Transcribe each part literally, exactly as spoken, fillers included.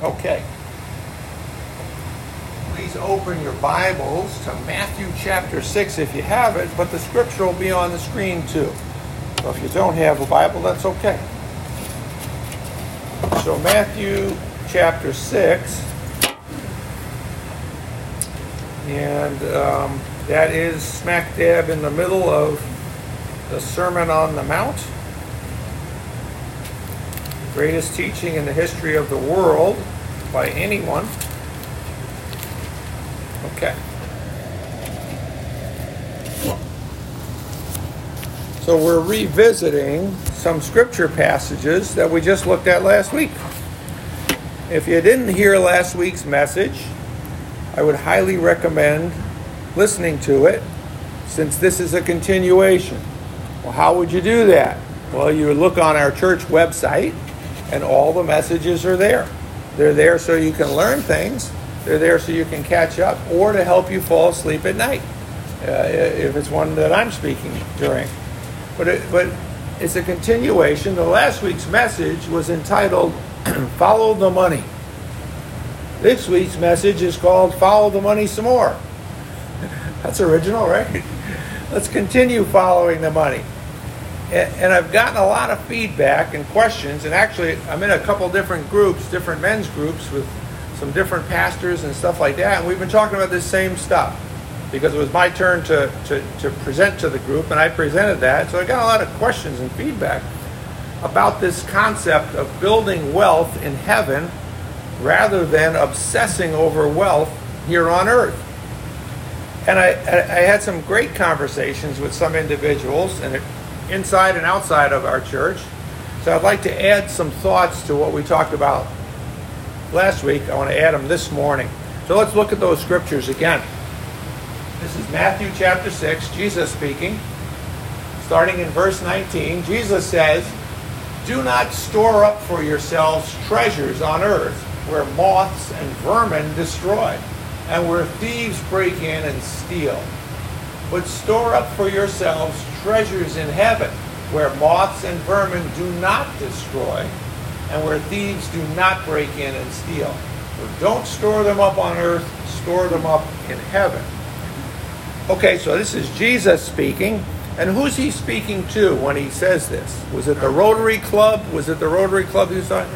Okay. Please open your Bibles to Matthew chapter six if you have it, but the scripture will be on the screen too. So if you don't have a Bible, that's okay. So Matthew chapter six, and um, that is smack dab in the middle of the Sermon on the Mount. Greatest teaching in the history of the world by anyone. Okay. So we're revisiting some scripture passages that we just looked at last week. If you didn't hear last week's message, I would highly recommend listening to it, since this is a continuation. Well, how would you do that? Well, you would look on our church website, and all the messages are there. They're there so you can learn things. They're there so you can catch up, or to help you fall asleep at night, uh, if it's one that I'm speaking during. But it, but it's a continuation. The last week's message was entitled, Follow the Money. This week's message is called Follow the Money Some More. That's original, right? Let's continue following the money. And I've gotten a lot of feedback and questions, and actually I'm in a couple different groups, different men's groups with some different pastors and stuff like that, and we've been talking about this same stuff because it was my turn to, to, to present to the group, and I presented that. So I got a lot of questions and feedback about this concept of building wealth in heaven rather than obsessing over wealth here on earth. And I, I had some great conversations with some individuals, and it inside and outside of our church. So I'd like to add some thoughts to what we talked about last week. I want to add them this morning. So let's look at those scriptures again. This is Matthew chapter six, Jesus speaking. Starting in verse nineteen, Jesus says, "Do not store up for yourselves treasures on earth, where moths and vermin destroy, and where thieves break in and steal. But store up for yourselves treasures in heaven, where moths and vermin do not destroy, and where thieves do not break in and steal. So don't store them up on earth, store them up in heaven." Okay, so this is Jesus speaking. And who's he speaking to when he says this? Was it the Rotary Club? Was it the Rotary Club he was talking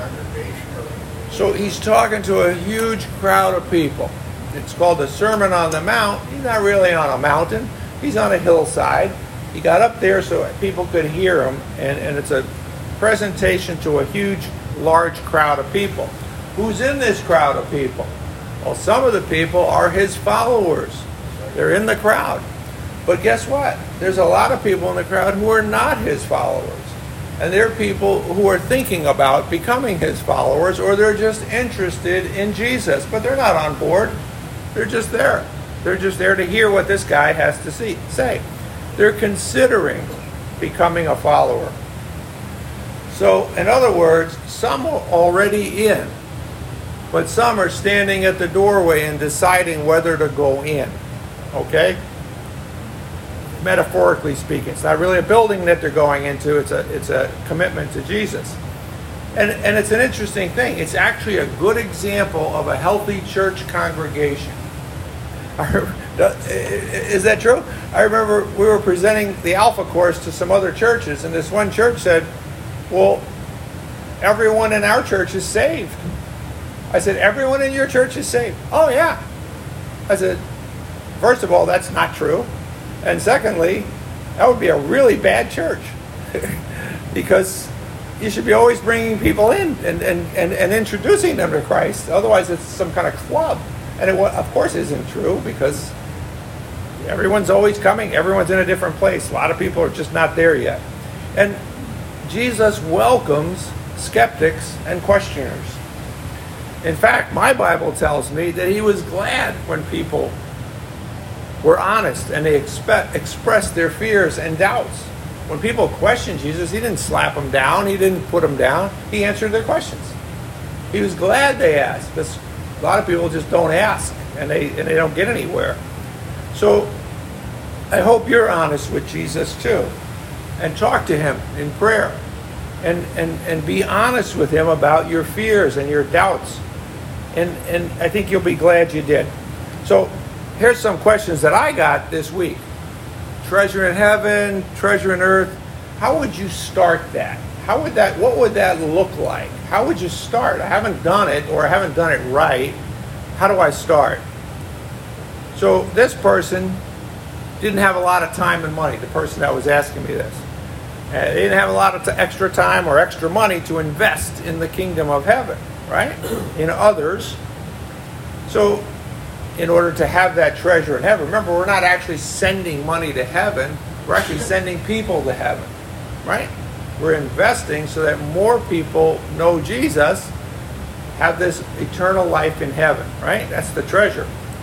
to? So he's talking to a huge crowd of people. It's called the Sermon on the Mount. He's not really on a mountain. He's on a hillside. He got up there so people could hear him, and, and it's a presentation to a huge, large crowd of people. Who's in this crowd of people? Well, some of the people are his followers. They're in the crowd. But guess what? There's a lot of people in the crowd who are not his followers. And they're people who are thinking about becoming his followers, or they're just interested in Jesus, but they're not on board. They're just there. They're just there to hear what this guy has to see, say. They're considering becoming a follower. So, in other words, some are already in, but some are standing at the doorway and deciding whether to go in. Okay? Metaphorically speaking, it's not really a building that they're going into. It's a it's a commitment to Jesus, and and it's an interesting thing. It's actually a good example of a healthy church congregation. Is that true? I remember we were presenting the Alpha course to some other churches, and this one church said, "Well, everyone in our church is saved." I said, "Everyone in your church is saved?" "Oh yeah." I said, "First of all, that's not true. And secondly, that would be a really bad church because you should be always bringing people in and, and, and, and introducing them to Christ. Otherwise, it's some kind of club." And it, of course, isn't true because everyone's always coming. Everyone's in a different place. A lot of people are just not there yet. And Jesus welcomes skeptics and questioners. In fact, my Bible tells me that he was glad when people were honest and they expect, expressed their fears and doubts. When people questioned Jesus, he didn't slap them down. He didn't put them down. He answered their questions. He was glad they asked, because a lot of people just don't ask and they and they don't get anywhere. So I hope you're honest with Jesus too, and talk to him in prayer. and, and, and be honest with him about your fears and your doubts. And, and I think you'll be glad you did. So here's some questions that I got this week. Treasure in heaven, treasure in earth. How would you start that? How would that, what would that look like? How would you start? I haven't done it, or I haven't done it right. How do I start? So this person didn't have a lot of time and money, the person that was asking me this. Uh, they didn't have a lot of t- extra time or extra money to invest in the kingdom of heaven, right? In others. So in order to have that treasure in heaven, remember, we're not actually sending money to heaven. We're actually sending people to heaven, right? We're investing so that more people know Jesus, have this eternal life in heaven, right? That's the treasure.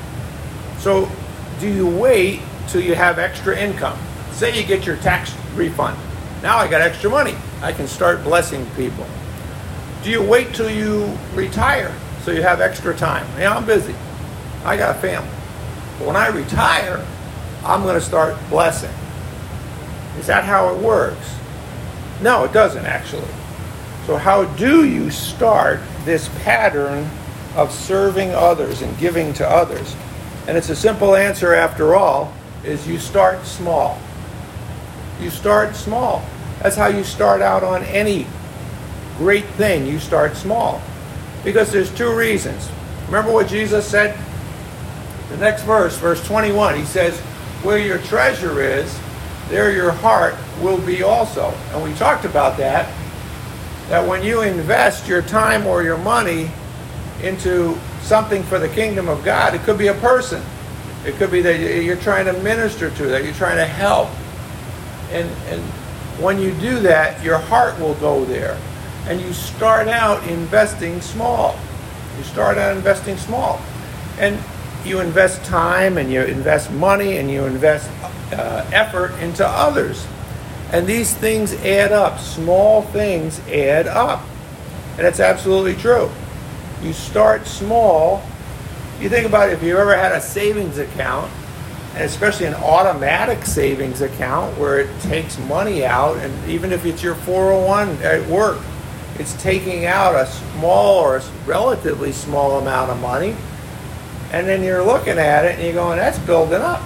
So do you wait till you have extra income? Say you get your tax refund. Now I got extra money. I can start blessing people. Do you wait till you retire so you have extra time? Yeah, I'm busy. I got a family. But when I retire, I'm going to start blessing. Is that how it works? No, it doesn't actually. So how do you start this pattern of serving others and giving to others? And it's a simple answer after all, is you start small. You start small. That's how you start out on any great thing. You start small. Because there's two reasons. Remember what Jesus said? The next verse, verse twenty-one, he says, where your treasure is, there your heart will be also. And we talked about that, that when you invest your time or your money into something for the kingdom of God, it could be a person. It could be that you're trying to minister to, that you're trying to help. And, and when you do that, your heart will go there. And you start out investing small. You start out investing small. And you invest time, and you invest money, and you invest uh, effort into others. And these things add up. Small things add up. And it's absolutely true. You start small. You think about it, if you ever had a savings account, and especially an automatic savings account where it takes money out, and even if it's your four oh one at work, it's taking out a small or a relatively small amount of money, and then you're looking at it and you're going, that's building up.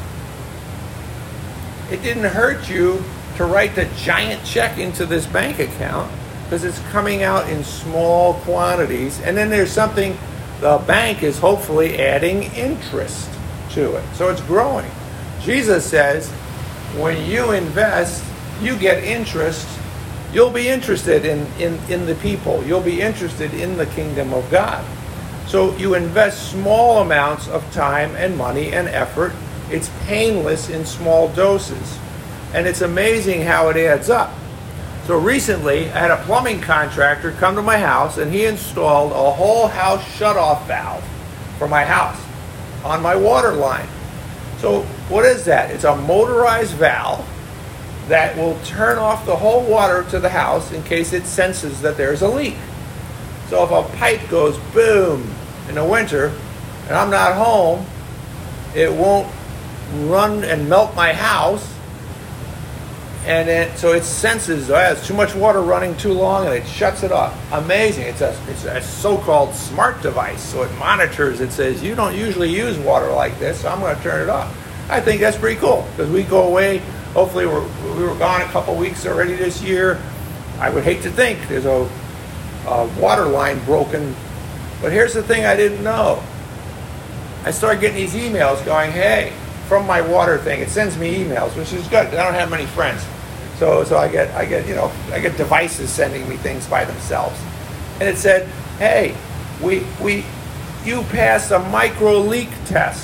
It didn't hurt you to write the giant check into this bank account because it's coming out in small quantities, and then there's something, the bank is hopefully adding interest to it. So it's growing. Jesus says, when you invest, you get interest. You'll be interested in, in, in the people. You'll be interested in the kingdom of God. So you invest small amounts of time and money and effort. It's painless in small doses. And it's amazing how it adds up. So recently, I had a plumbing contractor come to my house, and he installed a whole house shutoff valve for my house on my water line. So what is that? It's a motorized valve that will turn off the whole water to the house in case it senses that there's a leak. So if a pipe goes boom in the winter and I'm not home, it won't run and melt my house. And then, so it senses, oh, there's too much water running too long, and it shuts it off. Amazing. It's a, it's a so-called smart device. So it monitors. It says, you don't usually use water like this, so I'm going to turn it off. I think that's pretty cool, because we go away. Hopefully we're, we were gone a couple weeks already this year. I would hate to think there's a, a water line broken. But here's the thing I didn't know. I started getting these emails going, hey, from my water thing. It sends me emails, which is good. I don't have many friends. So so I get, I get, you know, I get devices sending me things by themselves. And it said, hey, we, we, you passed a micro leak test.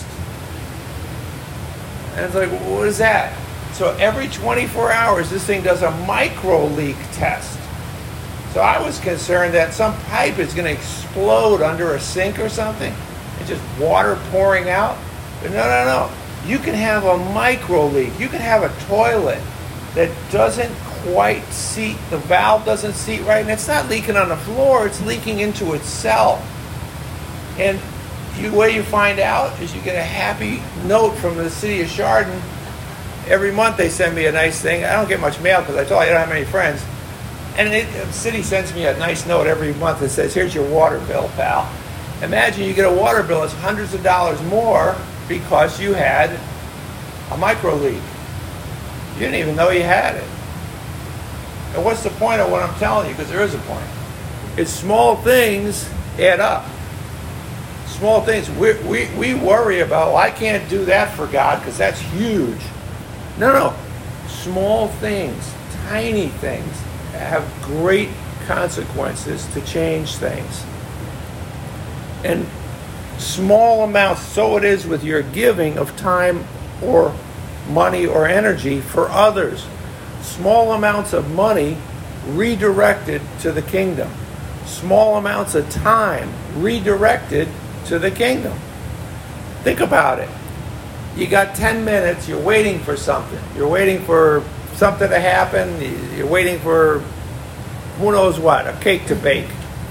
And it's like, what is that? So every twenty-four hours, this thing does a micro leak test. So I was concerned that some pipe is going to explode under a sink or something, and just water pouring out. But no, no, no. You can have a micro leak. You can have a toilet that doesn't quite seat, the valve doesn't seat right, and it's not leaking on the floor, it's leaking into itself. And the way you find out is you get a happy note from the city of Chardon. Every month they send me a nice thing. I don't get much mail because I told you I don't have many friends. And it, the city sends me a nice note every month that says, here's your water bill, pal. Imagine you get a water bill that's hundreds of dollars more because you had a micro leak. You didn't even know you had it. And what's the point of what I'm telling you? Because there is a point. It's small things add up. Small things. We, we, we worry about, well, I can't do that for God because that's huge. No, no. Small things, tiny things, have great consequences to change things. And small amounts, so it is with your giving of time or money or energy for others. Small amounts of money redirected to the kingdom. Small amounts of time redirected to the kingdom. Think about it. You got ten minutes, you're waiting for something. You're waiting for something to happen. You're waiting for who knows what, a cake to bake.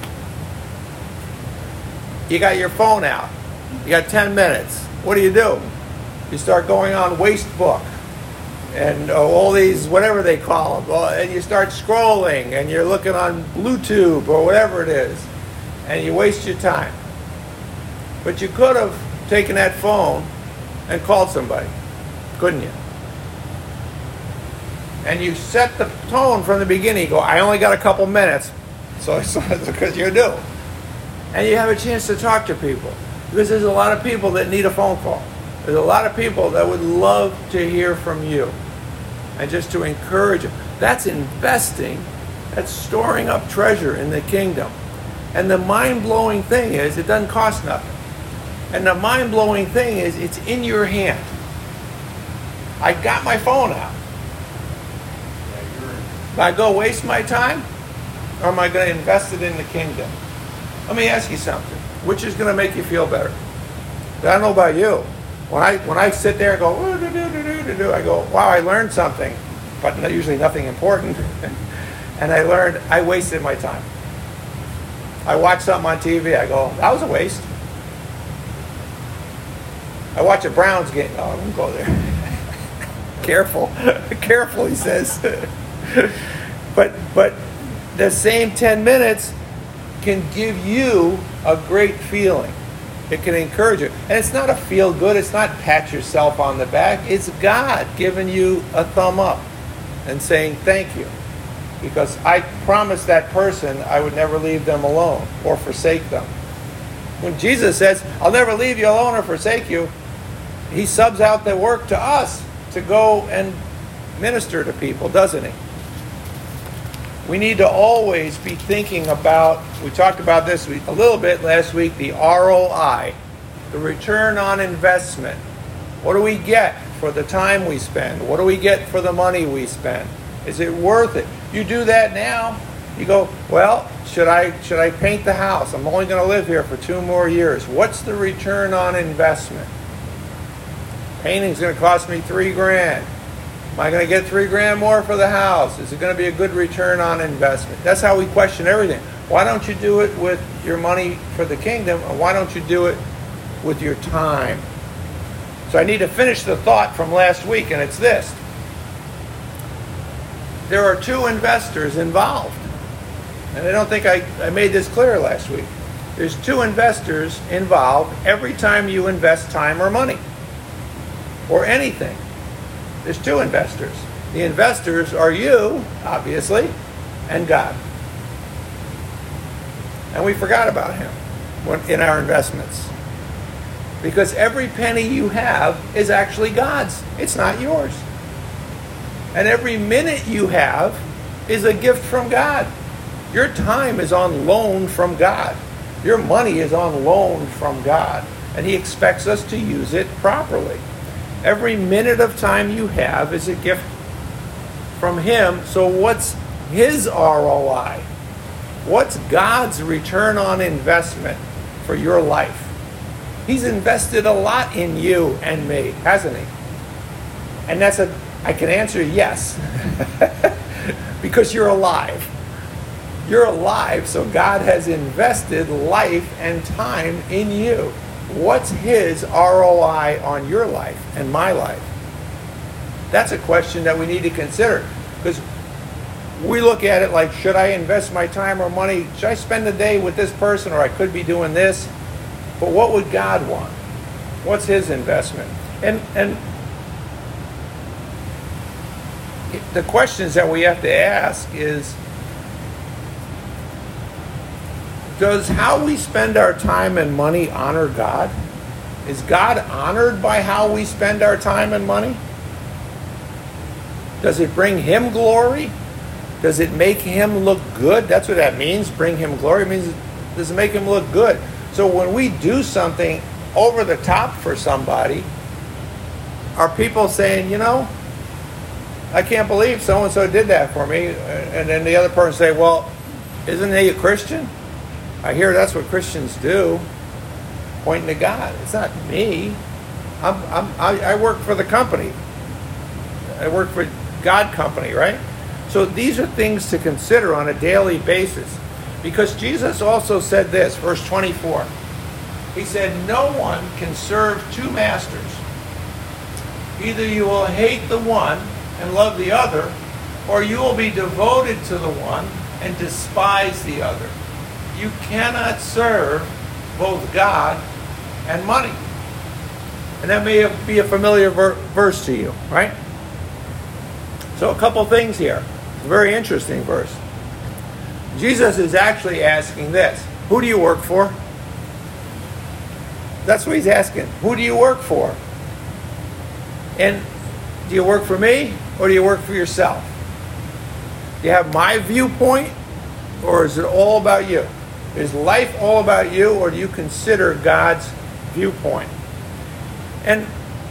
You got your phone out. You got ten minutes. What do you do? You start going on Wastebook and uh, all these, whatever they call them, well, and you start scrolling and you're looking on BlueTube or whatever it is, and you waste your time. But you could have taken that phone and called somebody, couldn't you? And you set the tone from the beginning. You go, I only got a couple minutes, so it's because you do. And you have a chance to talk to people. Because there's a lot of people that need a phone call. There's a lot of people that would love to hear from you. And just to encourage them. That's investing. That's storing up treasure in the kingdom. And the mind-blowing thing is, it doesn't cost nothing. And the mind-blowing thing is, it's in your hand. I got my phone out. Am I going to waste my time? Or am I going to invest it in the kingdom? Let me ask you something. Which is going to make you feel better? I don't know about you. When I when I sit there and go, oh, do, do, do, do, do, do, I go, wow, I learned something. But usually nothing important. And I learned, I wasted my time. I watch something on T V, I go, that was a waste. I watch a Browns game. Oh, I won't go there. Careful. Careful, he says. but but the same ten minutes can give you a great feeling. It can encourage you. And it's not a feel good. It's not pat yourself on the back. It's God giving you a thumb up and saying thank you. Because I promised that person I would never leave them alone or forsake them. When Jesus says, I'll never leave you alone or forsake you, he subs out the work to us to go and minister to people, doesn't he? We need to always be thinking about, we talked about this a little bit last week, the R O I, the return on investment. What do we get for the time we spend? What do we get for the money we spend? Is it worth it? You do that now, you go, well, should I should I paint the house? I'm only going to live here for two more years. What's the return on investment? Painting's going to cost me three grand. Am I going to get three grand more for the house? Is it going to be a good return on investment? That's how we question everything. Why don't you do it with your money for the kingdom? Or why don't you do it with your time? So I need to finish the thought from last week, and it's this. There are two investors involved. And I don't think I, I made this clear last week. There's two investors involved every time you invest time or money. Or anything. There's two investors. The investors are you, obviously, and God. And we forgot about him in our investments. Because every penny you have is actually God's. It's not yours. And every minute you have is a gift from God. Your time is on loan from God. Your money is on loan from God. And he expects us to use it properly. Every minute of time you have is a gift from him. So what's his R O I? What's God's return on investment for your life? He's invested a lot in you and me, hasn't he? And that's a, I can answer yes. Because you're alive. You're alive, so God has invested life and time in you. What's his R O I on your life and my life? That's a question that we need to consider. Because we look at it like, should I invest my time or money? Should I spend the day with this person, or I could be doing this? But what would God want? What's his investment? And and the questions that we have to ask is, does how we spend our time and money honor God? Is God honored by how we spend our time and money? Does it bring him glory? Does it make him look good? That's what that means, bring him glory. It means, does it make him look good? So when we do something over the top for somebody, are people saying, you know, I can't believe so-and-so did that for me? And then the other person say, well, isn't he a Christian? I hear that's what Christians do, pointing to God. It's not me. I'm, I'm, I, I work for the company. I work for God company, right? So these are things to consider on a daily basis. Because Jesus also said this, verse twenty-four. He said, no one can serve two masters. Either you will hate the one and love the other, or you will be devoted to the one and despise the other. You cannot serve both God and money. And that may be a familiar ver- verse to you, right? So a couple things here. It's a very interesting verse. Jesus is actually asking this. Who do you work for? That's what he's asking. Who do you work for? And do you work for me, or do you work for yourself? Do you have my viewpoint, or is it all about you? Is life all about you, or do you consider God's viewpoint? And,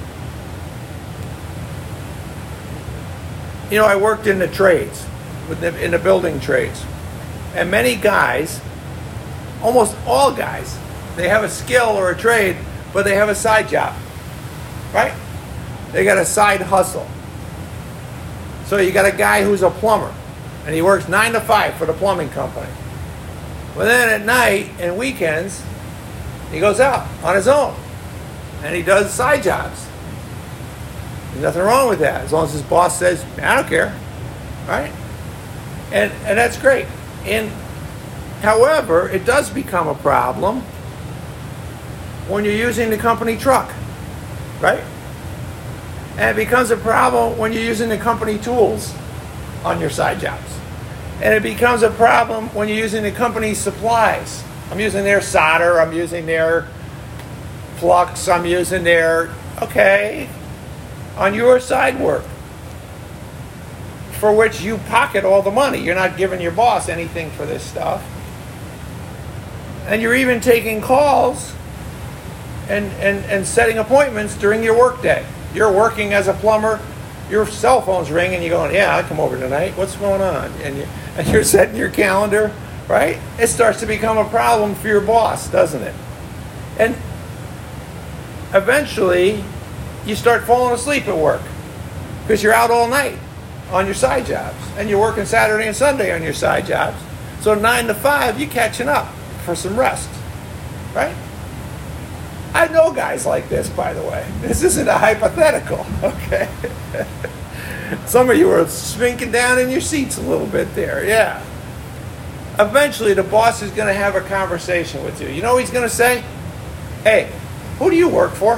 you know, I worked in the trades, in the building trades. And many guys, almost all guys, they have a skill or a trade, but they have a side job, right? They got a side hustle. So you got a guy who's a plumber, and he works nine to five for the plumbing company. But then at night and weekends, he goes out on his own, and he does side jobs. There's nothing wrong with that, as long as his boss says, I don't care, right? And and that's great. And however, it does become a problem when you're using the company truck, right? And it becomes a problem when you're using the company tools on your side jobs. And it becomes a problem when you're using the company supplies. I'm using their solder, I'm using their flux, I'm using their, okay, on your side work, for which you pocket all the money. You're not giving your boss anything for this stuff. And you're even taking calls and, and, and setting appointments during your workday. You're working as a plumber, your cell phone's ringing, you're going, yeah, I'll come over tonight. What's going on? And, you, and you're setting your calendar, right? It starts to become a problem for your boss, doesn't it? And eventually, you start falling asleep at work because you're out all night on your side jobs. And you're working Saturday and Sunday on your side jobs. So nine to five, you're catching up for some rest, right? I know guys like this, by the way. This isn't a hypothetical, okay? Some of you are sinking down in your seats a little bit there, yeah. Eventually, the boss is going to have a conversation with you. You know what he's going to say? Hey, who do you work for?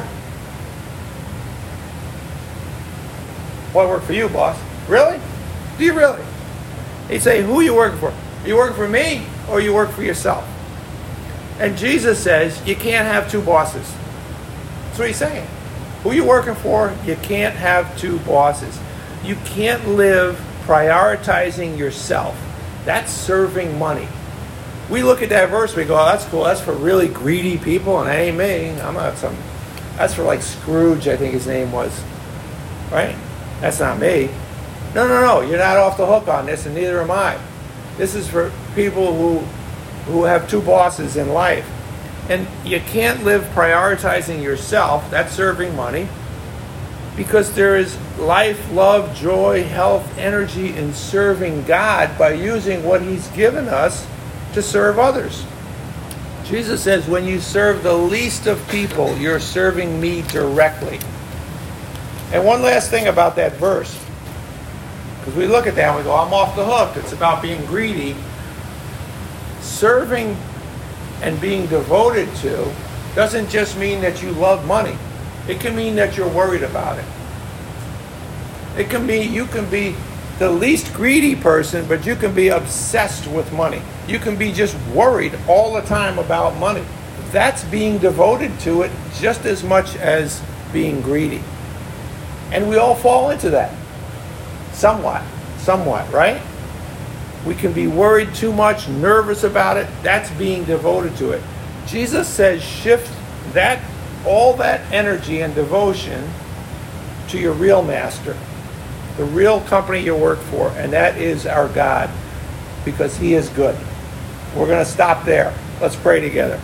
Well, I work for you, boss. Really? Do you really? He'd say, who are you working for? Are you working for me, or you work for yourself? And Jesus says, you can't have two bosses. That's what he's saying. Who you working for, you can't have two bosses. You can't live prioritizing yourself. That's serving money. We look at that verse, we go, oh, that's cool. That's for really greedy people, and that ain't me. I'm not some. That's for like Scrooge, I think his name was. Right? That's not me. No, no, no. You're not off the hook on this, and neither am I. This is for people who who have two bosses in life. And you can't live prioritizing yourself, that's serving money, because there is life, love, joy, health, energy in serving God by using what he's given us to serve others. Jesus says, when you serve the least of people, you're serving me directly. And one last thing about that verse, Because we look at that and we go, I'm off the hook. It's about being greedy. Serving and being devoted to doesn't just mean that you love money. It can mean that you're worried about it. It can be, you can be the least greedy person, but you can be obsessed with money. You can be just worried all the time about money. That's being devoted to it just as much as being greedy. And we all fall into that. Somewhat. Somewhat, right? We can be worried too much, nervous about it. That's being devoted to it. Jesus says shift that, all that energy and devotion to your real master, the real company you work for, and that is our God, because he is good. We're going to stop there. Let's pray together.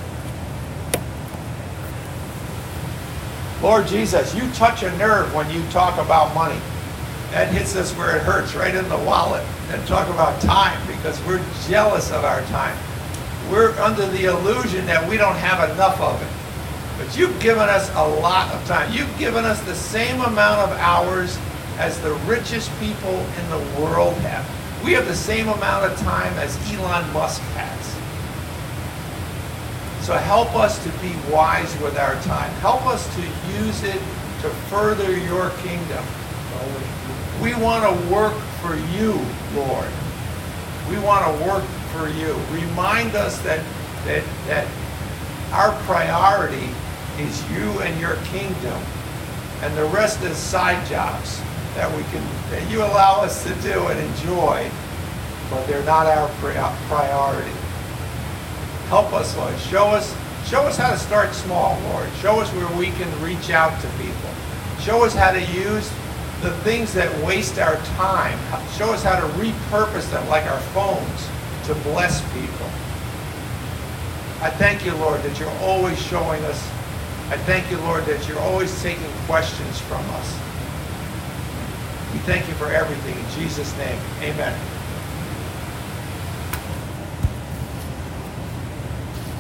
Lord Jesus, you touch a nerve when you talk about money. That hits us where it hurts, right in the wallet. And talk about time, because we're jealous of our time. We're under the illusion that we don't have enough of it. But you've given us a lot of time. You've given us the same amount of hours as the richest people in the world have. We have the same amount of time as Elon Musk has. So help us to be wise with our time. Help us to use it to further your kingdom. We want to work for you, Lord. We want to work for you. Remind us that, that, that our priority is you and your kingdom, and the rest is side jobs that we can, that you allow us to do and enjoy, but they're not our priority. Help us, Lord. Show us, show us how to start small, Lord. Show us where we can reach out to people. Show us how to use the things that waste our time. Show us how to repurpose them, like our phones, to bless people. I thank you, Lord, that you're always showing us. I thank you, Lord, that you're always taking questions from us. We thank you for everything. In Jesus' name, amen.